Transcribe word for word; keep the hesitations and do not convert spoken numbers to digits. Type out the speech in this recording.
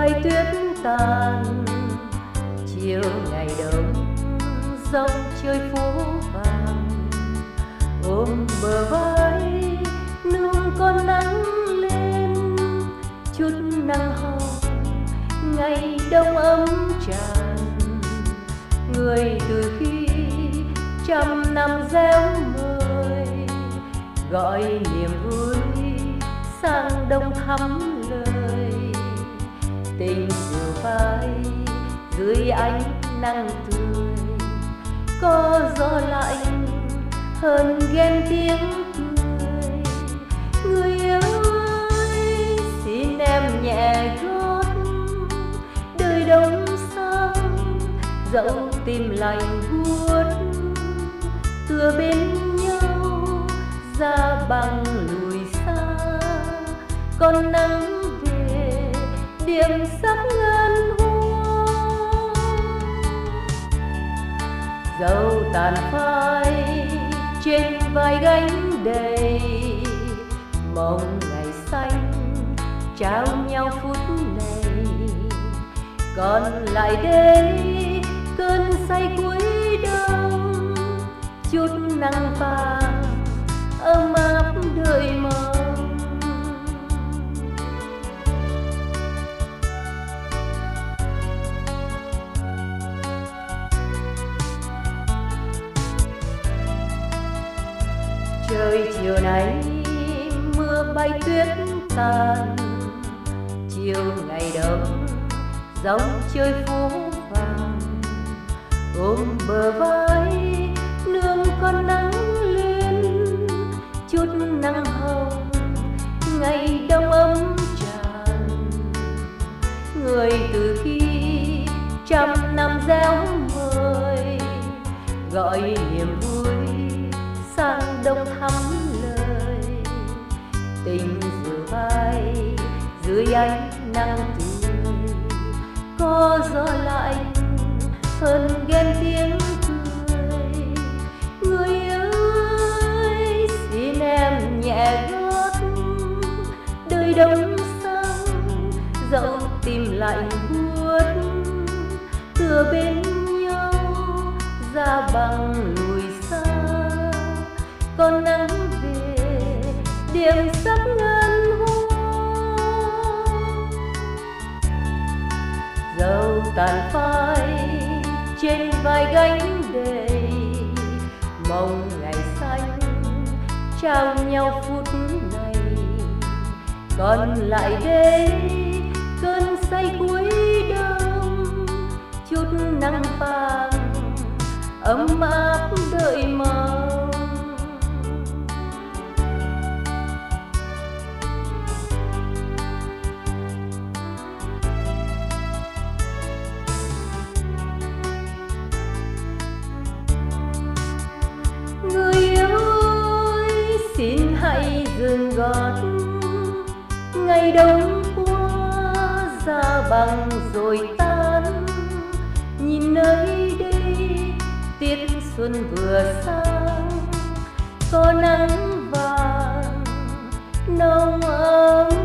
bay tuyết tàn, chiều ngày đông dòng chơi phố vàng, ôm bờ vai nương con nắng lên, chút nắng hồng ngày đông ấm tràn. Người từ khi trăm năm réo mời, gọi niềm vui sang đông thắm lời. Tình dịu vai dưới ánh nắng tươi, có gió lạnh hơn ghen tiếng cười. Người ơi xin em nhẹ gót, đời đông sang dẫu tim lạnh buốt, tựa bên nhau ra bằng lùi xa. Con nắng về điểm sắc ngân hoa, dẫu tàn phai trên vai gánh đầy, mong ngày xanh trao nhau phút này. Còn lại đây cơn say cuối đông, chút nắng vàng ấm áp đợi mong. Trời chiều nay mưa bay tuyết tàn, chiều ngày đông dòng chơi phố vàng, ôm bờ vai nương con nắng lên, chút nắng hồng ngày đông ấm tràn. Người từ khi trăm năm réo mời, gọi niềm vui sang đông thắm lời. Tình dịu vai dưới ánh nắng tươi, có gió lạnh hơn ghen tiếng cười. Người ơi xin em nhẹ gót, đời đông sang dẫu tim lạnh buốt, tựa bên nhau ra bằng lùi xa. Con nắng về điểm sắc ngân hoa, dẫu tàn phai trên vai gánh đầy, mong ngày xanh trao nhau phút này. Còn lại đây cơn say cuối đông, chút nắng vàng ấm áp đợi mong. Người ơi xin hãy dừng gót, ngày đông qua ra bằng rồi tan. Nhìn nơi đây tiết xuân vừa sang, có nắng vàng nồng ấm